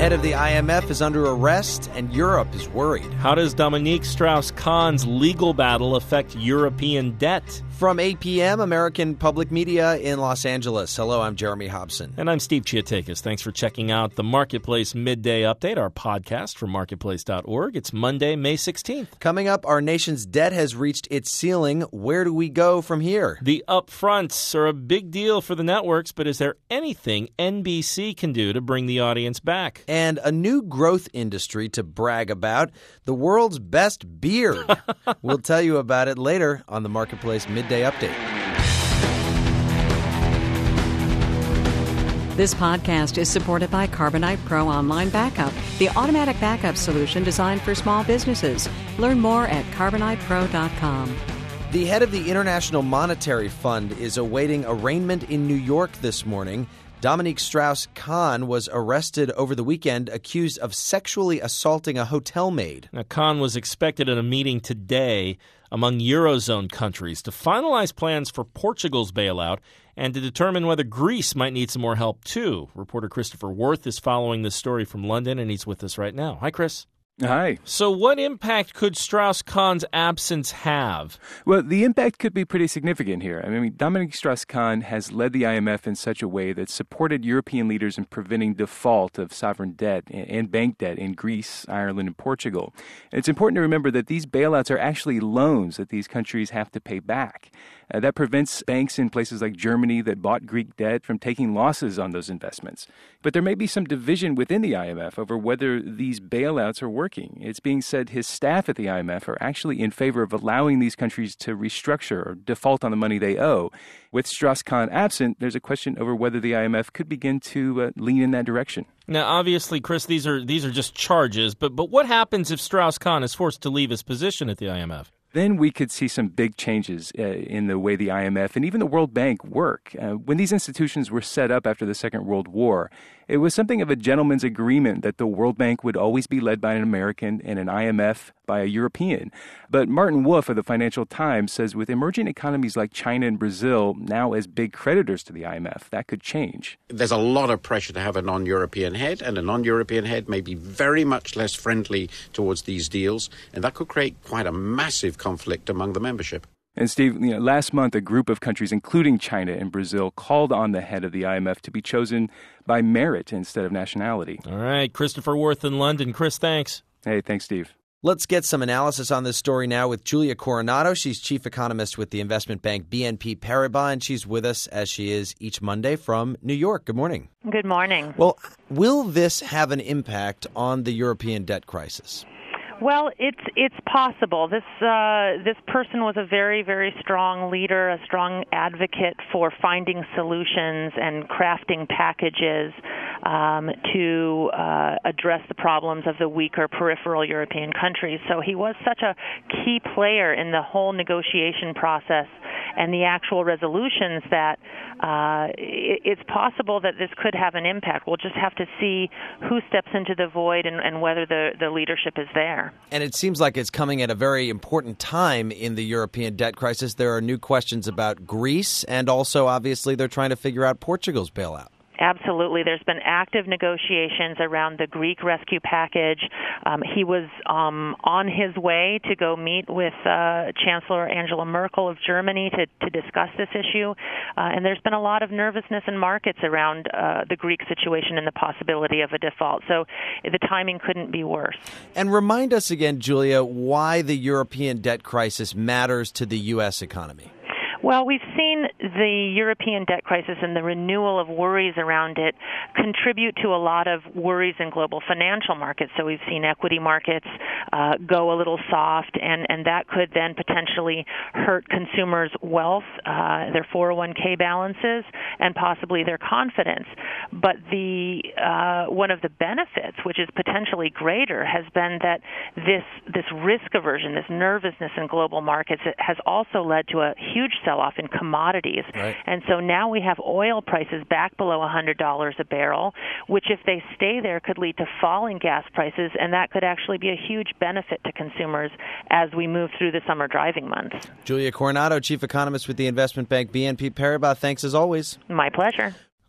head of the IMF is under arrest, and Europe is worried. How does Dominique Strauss-Kahn's legal battle affect European debt? From 8 p.m., American Public Media in Los Angeles. Hello, I'm Jeremy Hobson. And I'm Steve Chiatakis. Thanks for checking out the Marketplace Midday Update, our podcast from marketplace.org. It's Monday, May 16th. Coming up, our nation's debt has reached its ceiling. Where do we go from here? The upfronts are a big deal for the networks, but is there anything NBC can do to bring the audience back? And a new growth industry to brag about, the world's best beard. We'll tell you about it later on the Marketplace Midday Update. This podcast is supported by Carbonite Pro Online Backup, the automatic backup solution designed for small businesses. Learn more at carbonitepro.com. The head of the International Monetary Fund is awaiting arraignment in New York this morning. Dominique Strauss-Kahn was arrested over the weekend, accused of sexually assaulting a hotel maid. Now, Kahn was expected at a meeting today among Eurozone countries to finalize plans for Portugal's bailout and to determine whether Greece might need some more help, too. Reporter Christopher Worth is following this story from London, and he's with us right now. Hi, Chris. Hi. So what impact could Strauss-Kahn's absence have? Well, the impact could be pretty significant here. I mean, Dominique Strauss-Kahn has led the IMF in such a way that supported European leaders in preventing default of sovereign debt and bank debt in Greece, Ireland, and Portugal. And it's important to remember that these bailouts are actually loans that these countries have to pay back. That prevents banks in places like Germany that bought Greek debt from taking losses on those investments. But there may be some division within the IMF over whether these bailouts are working. It's being said his staff at the IMF are actually in favor of allowing these countries to restructure or default on the money they owe. With Strauss-Kahn absent, there's a question over whether the IMF could begin to lean in that direction. Now, obviously, Chris, these are just charges, but what happens if Strauss-Kahn is forced to leave his position at the IMF? Then we could see some big changes in the way the IMF and even the World Bank work. When these institutions were set up after the Second World War, it was something of a gentleman's agreement that the World Bank would always be led by an American and an IMF by a European. But Martin Wolf of the Financial Times says with emerging economies like China and Brazil now as big creditors to the IMF, that could change. There's a lot of pressure to have a non-European head, and a non-European head may be very much less friendly towards these deals, and that could create quite a massive conflict among the membership. And Steve, last month, a group of countries, including China and Brazil, called on the head of the IMF to be chosen by merit instead of nationality. All right, Christopher Worth in London. Chris, thanks. Hey, thanks, Steve. Let's get some analysis on this story now with Julia Coronado. She's chief economist with the investment bank BNP Paribas, and she's with us as she is each Monday from New York. Good morning. Good morning. Well, will this have an impact on the European debt crisis? Well, it's possible. This person was a very, very strong leader, a strong advocate for finding solutions and crafting packages to address the problems of the weaker peripheral European countries. So he was such a key player in the whole negotiation process and the actual resolutions that it's possible that this could have an impact. We'll just have to see who steps into the void and whether the leadership is there. And it seems like it's coming at a very important time in the European debt crisis. There are new questions about Greece, and also, obviously, they're trying to figure out Portugal's bailout. Absolutely. There's been active negotiations around the Greek rescue package. He was on his way to go meet with Chancellor Angela Merkel of Germany to discuss this issue. And there's been a lot of nervousness in markets around the Greek situation and the possibility of a default. So the timing couldn't be worse. And remind us again, Julia, why the European debt crisis matters to the U.S. economy. Well, we've seen the European debt crisis and the renewal of worries around it contribute to a lot of worries in global financial markets. So we've seen equity markets go a little soft, and that could then potentially hurt consumers' wealth, their 401k balances, and possibly their confidence. But one of the benefits, which is potentially greater, has been that this risk aversion, this nervousness in global markets, has also led to a huge sell-off in commodities. Right. And so now we have oil prices back below $100 a barrel, which if they stay there could lead to falling gas prices, and that could actually be a huge benefit to consumers as we move through the summer driving months. Julia Coronado, chief economist with the investment bank BNP Paribas. Thanks as always. My pleasure.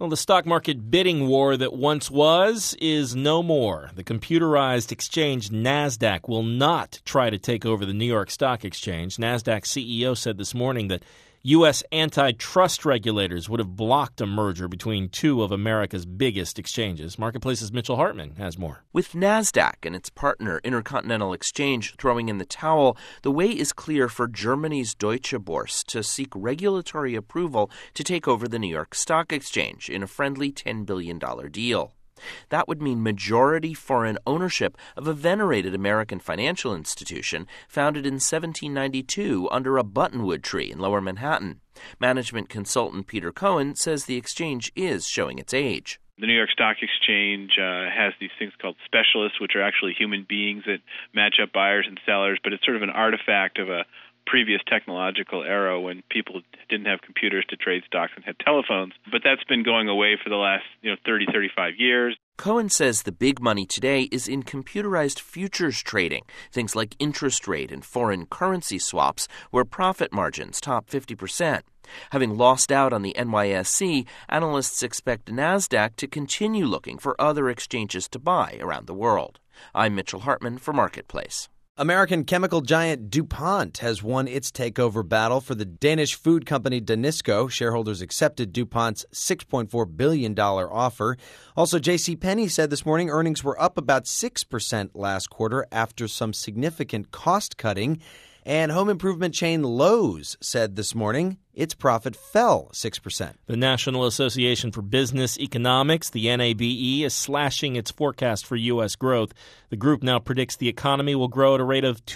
Well, the stock market bidding war that once was is no more. The computerized exchange NASDAQ will not try to take over the New York Stock Exchange. NASDAQ CEO said this morning that U.S. antitrust regulators would have blocked a merger between two of America's biggest exchanges. Marketplace's Mitchell Hartman has more. With NASDAQ and its partner Intercontinental Exchange throwing in the towel, the way is clear for Germany's Deutsche Börse to seek regulatory approval to take over the New York Stock Exchange in a friendly $10 billion deal. That would mean majority foreign ownership of a venerated American financial institution founded in 1792 under a buttonwood tree in Lower Manhattan. Management consultant Peter Cohen says the exchange is showing its age. The New York Stock Exchange has these things called specialists, which are actually human beings that match up buyers and sellers, but it's sort of an artifact of a previous technological era when people didn't have computers to trade stocks and had telephones. But that's been going away for the last 30, 35 years. Cohen says the big money today is in computerized futures trading, things like interest rate and foreign currency swaps, where profit margins top 50%. Having lost out on the NYSE, analysts expect NASDAQ to continue looking for other exchanges to buy around the world. I'm Mitchell Hartman for Marketplace. American chemical giant DuPont has won its takeover battle for the Danish food company Danisco. Shareholders accepted DuPont's $6.4 billion offer. Also, JCPenney said this morning earnings were up about 6% last quarter after some significant cost cutting. And home improvement chain Lowe's said this morning its profit fell 6%. The National Association for Business Economics, the NABE, is slashing its forecast for U.S. growth. The group now predicts the economy will grow at a rate of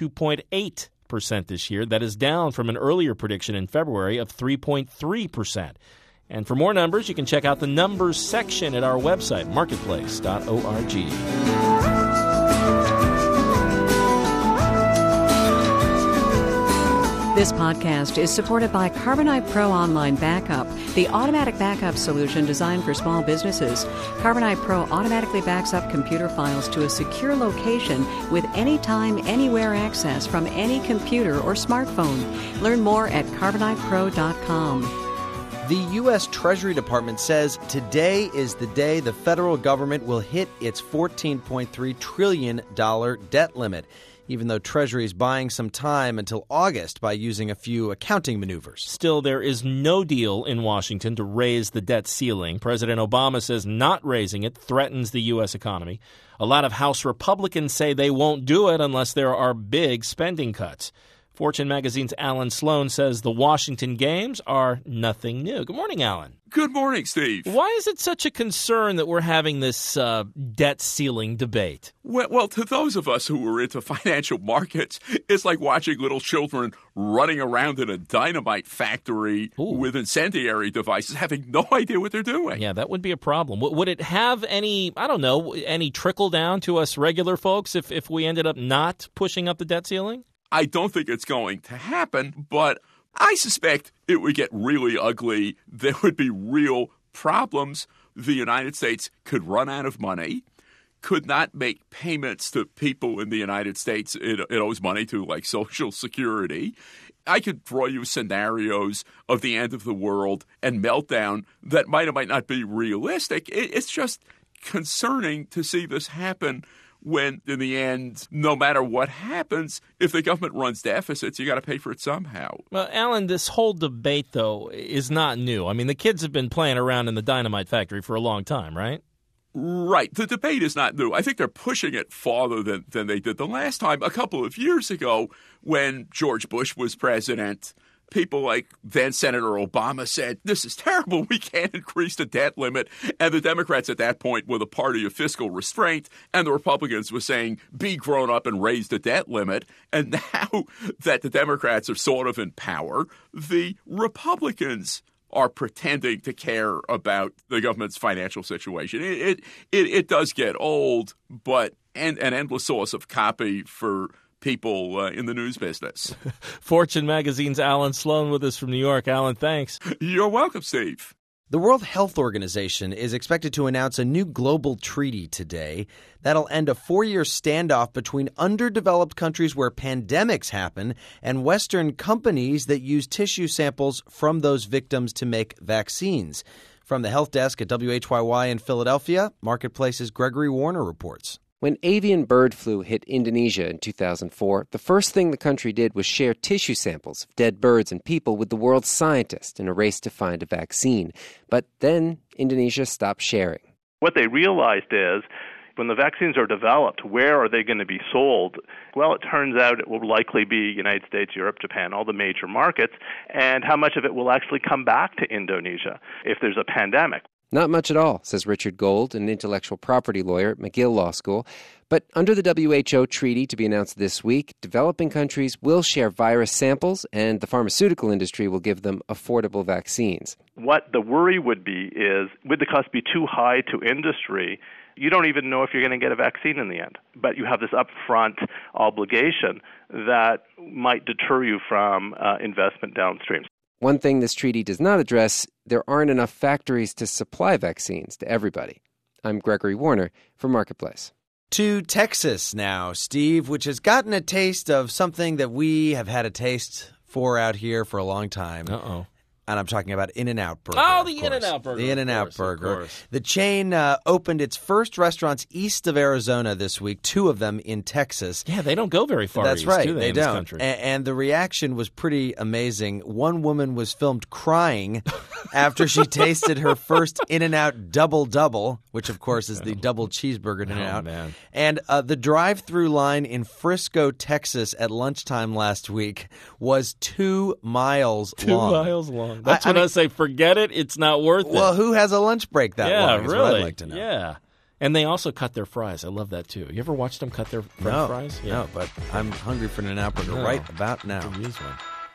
2.8% this year. That is down from an earlier prediction in February of 3.3%. And for more numbers, you can check out the numbers section at our website, marketplace.org. This podcast is supported by Carbonite Pro Online Backup, the automatic backup solution designed for small businesses. Carbonite Pro automatically backs up computer files to a secure location with anytime, anywhere access from any computer or smartphone. Learn more at carbonitepro.com. The U.S. Treasury Department says today is the day the federal government will hit its $14.3 trillion debt limit, even though Treasury is buying some time until August by using a few accounting maneuvers. Still, there is no deal in Washington to raise the debt ceiling. President Obama says not raising it threatens the U.S. economy. A lot of House Republicans say they won't do it unless there are big spending cuts. Fortune magazine's Alan Sloan says the Washington games are nothing new. Good morning, Alan. Good morning, Steve. Why is it such a concern that we're having this debt ceiling debate? Well, to those of us who were into financial markets, it's like watching little children running around in a dynamite factory with incendiary devices, having no idea what they're doing. Yeah, that would be a problem. Would it have any trickle down to us regular folks if we ended up not pushing up the debt ceiling? I don't think it's going to happen, but I suspect it would get really ugly. There would be real problems. The United States could run out of money, could not make payments to people in the United States it owes money to, like Social Security. I could draw you scenarios of the end of the world and meltdown that might or might not be realistic. It's just concerning to see this happen when, in the end, no matter what happens, if the government runs deficits, you got to pay for it somehow. Well, Alan, this whole debate, though, is not new. I mean, the kids have been playing around in the dynamite factory for a long time, right? Right. The debate is not new. I think they're pushing it farther than they did the last time. A couple of years ago, when George Bush was president, people like then Senator Obama said, this is terrible, we can't increase the debt limit. And the Democrats at that point were the party of fiscal restraint, and the Republicans were saying, be grown up and raise the debt limit. And now that the Democrats are sort of in power, the Republicans are pretending to care about the government's financial situation. It does get old, but an endless source of copy for people in the news business. Fortune magazine's Alan Sloan with us from New York. Alan, thanks. You're welcome, Steve. The World Health Organization is expected to announce a new global treaty today that'll end a 4-year standoff between underdeveloped countries where pandemics happen and Western companies that use tissue samples from those victims to make vaccines. From the Health Desk at WHYY in Philadelphia, Marketplace's Gregory Warner reports. When avian bird flu hit Indonesia in 2004, the first thing the country did was share tissue samples of dead birds and people with the world's scientists in a race to find a vaccine. But then Indonesia stopped sharing. What they realized is, when the vaccines are developed, where are they going to be sold? Well, it turns out it will likely be United States, Europe, Japan, all the major markets, and how much of it will actually come back to Indonesia if there's a pandemic. Not much at all, says Richard Gold, an intellectual property lawyer at McGill Law School. But under the WHO treaty to be announced this week, developing countries will share virus samples and the pharmaceutical industry will give them affordable vaccines. What the worry would be is, would the cost be too high to industry? You don't even know if you're going to get a vaccine in the end. But you have this upfront obligation that might deter you from investment downstream. One thing this treaty does not address, there aren't enough factories to supply vaccines to everybody. I'm Gregory Warner for Marketplace. To Texas now, Steve, which has gotten a taste of something that we have had a taste for out here for a long time. Uh-oh. And I'm talking about In-N-Out Burger. Oh, the In-N-Out Burger. The In-N-Out Burger. The chain opened its first restaurants east of Arizona this week, 2 of them in Texas. Yeah, they don't go very far That's east, right, do they don't. This country? And the reaction was pretty amazing. One woman was filmed crying after she tasted her first In-N-Out Double-Double, which, of course, is the double cheeseburger in In-N-Out. Man. And the drive-through line in Frisco, Texas at lunchtime last week was 2 miles long. 2 miles long. That's when I say, forget it, it's not worth it. Well, who has a lunch break that long? Yeah, really. What I'd like to know. Yeah. And they also cut their fries. I love that, too. You ever watched them cut their French fries? Yeah. No, but I'm hungry for an In-N-Out Burger right about now. Could use one.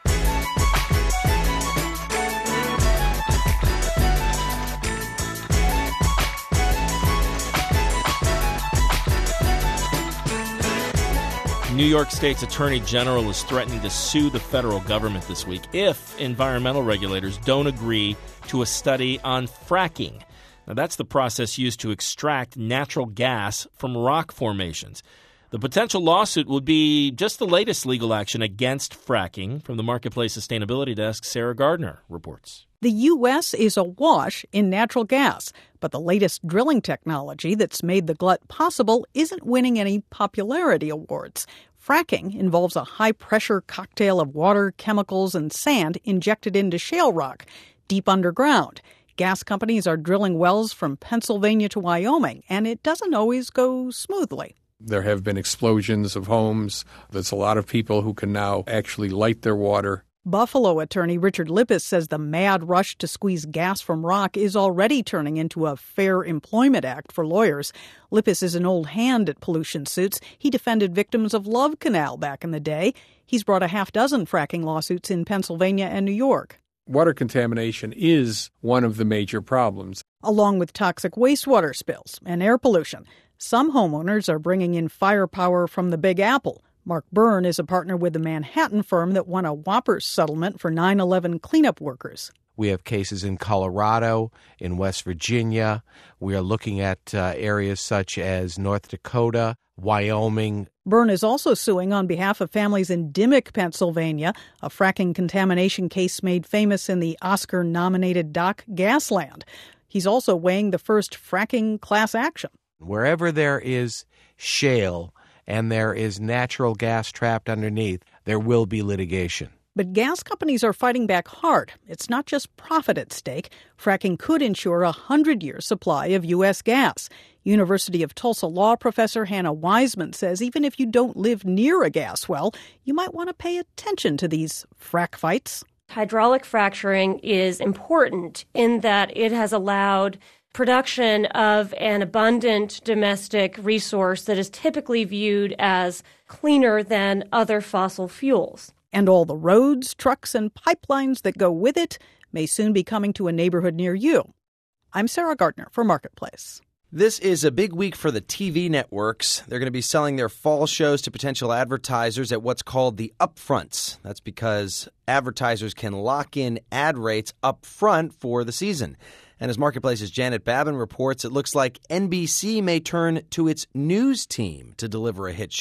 New York State's Attorney General is threatening to sue the federal government this week if environmental regulators don't agree to a study on fracking. Now, that's the process used to extract natural gas from rock formations. The potential lawsuit would be just the latest legal action against fracking. From the Marketplace Sustainability Desk, Sarah Gardner reports. The U.S. is awash in natural gas, but the latest drilling technology that's made the glut possible isn't winning any popularity awards. Fracking involves a high-pressure cocktail of water, chemicals, and sand injected into shale rock deep underground. Gas companies are drilling wells from Pennsylvania to Wyoming, and it doesn't always go smoothly. There have been explosions of homes. There's a lot of people who can now actually light their water. Buffalo attorney Richard Lippis says the mad rush to squeeze gas from rock is already turning into a Fair Employment Act for lawyers. Lippis is an old hand at pollution suits. He defended victims of Love Canal back in the day. He's brought a half dozen fracking lawsuits in Pennsylvania and New York. Water contamination is one of the major problems. Along with toxic wastewater spills and air pollution, some homeowners are bringing in firepower from the Big Apple. Mark Byrne is a partner with the Manhattan firm that won a whoppers settlement for 9/11 cleanup workers. We have cases in Colorado, in West Virginia. We are looking at areas such as North Dakota, Wyoming. Byrne is also suing on behalf of families in Dimock, Pennsylvania, a fracking contamination case made famous in the Oscar-nominated doc Gasland. He's also weighing the first fracking class action. Wherever there is shale and there is natural gas trapped underneath, there will be litigation. But gas companies are fighting back hard. It's not just profit at stake. Fracking could ensure a 100-year supply of U.S. gas. University of Tulsa law professor Hannah Wiseman says even if you don't live near a gas well, you might want to pay attention to these frack fights. Hydraulic fracturing is important in that it has allowed production of an abundant domestic resource that is typically viewed as cleaner than other fossil fuels. And all the roads, trucks, and pipelines that go with it may soon be coming to a neighborhood near you. I'm Sarah Gardner for Marketplace. This is a big week for the TV networks. They're going to be selling their fall shows to potential advertisers at what's called the upfronts. That's because advertisers can lock in ad rates up front for the season. And as Marketplace's Janet Babin reports, it looks like NBC may turn to its news team to deliver a hit show.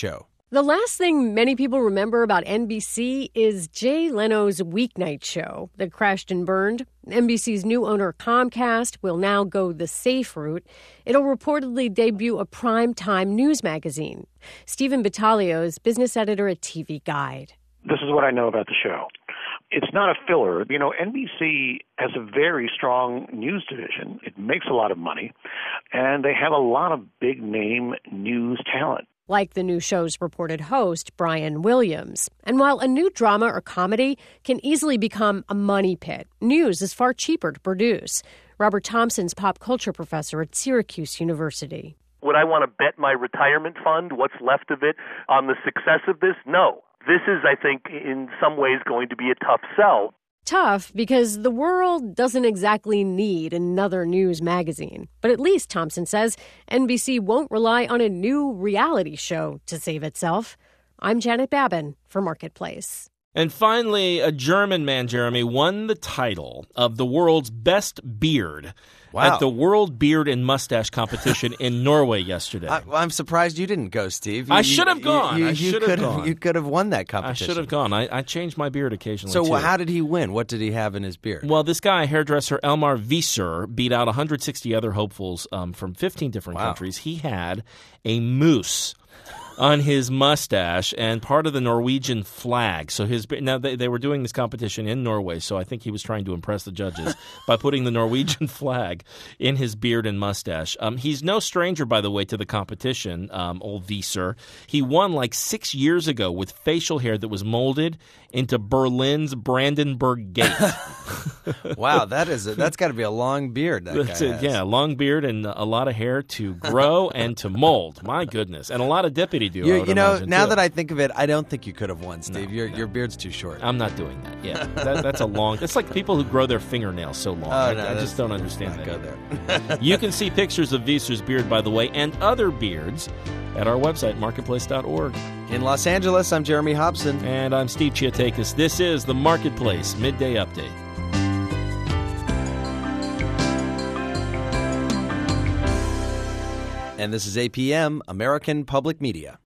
The last thing many people remember about NBC is Jay Leno's weeknight show that crashed and burned. NBC's new owner, Comcast, will now go the safe route. It'll reportedly debut a primetime news magazine. Stephen Battaglio is business editor at TV Guide. This is what I know about the show. It's not a filler. You know, NBC has a very strong news division. It makes a lot of money, and they have a lot of big-name news talent. Like the new show's reported host, Brian Williams. And while a new drama or comedy can easily become a money pit, news is far cheaper to produce. Robert Thompson's pop culture professor at Syracuse University. Would I want to bet my retirement fund, what's left of it, on the success of this? No. This is, I think, in some ways going to be a tough sell. Tough because the world doesn't exactly need another news magazine. But at least, Thompson says, NBC won't rely on a new reality show to save itself. I'm Janet Babin for Marketplace. And finally, a German man, Jeremy, won the title of the world's best beard at the World Beard and Mustache Competition in Norway yesterday. I'm surprised you didn't go, Steve. I should have gone. You could have won that competition. I should have gone. I changed my beard occasionally, So too. how did he win? What did he have in his beard? Well, this guy, hairdresser Elmar Wieser, beat out 160 other hopefuls from 15 different countries. He had a moose on his mustache and part of the Norwegian flag. So now they were doing this competition in Norway, so I think he was trying to impress the judges by putting the Norwegian flag in his beard and mustache. He's no stranger, by the way, to the competition, old Wieser. He won like 6 years ago with facial hair that was molded into Berlin's Brandenburg Gate. Wow, that's got to be a long beard. Yeah, long beard and a lot of hair to grow and to mold. My goodness, and a lot of deputy do. You know, now that I think of it, I don't think you could have won, Steve. Your beard's too short. I'm not doing that. Yeah, that's a long. It's like people who grow their fingernails so long. I just don't understand that. Go there. You can see pictures of Wieser's beard, by the way, and other beards at our website, marketplace.org. In Los Angeles, I'm Jeremy Hobson. And I'm Steve Chiatakis. This is the Marketplace Midday Update. And this is APM, American Public Media.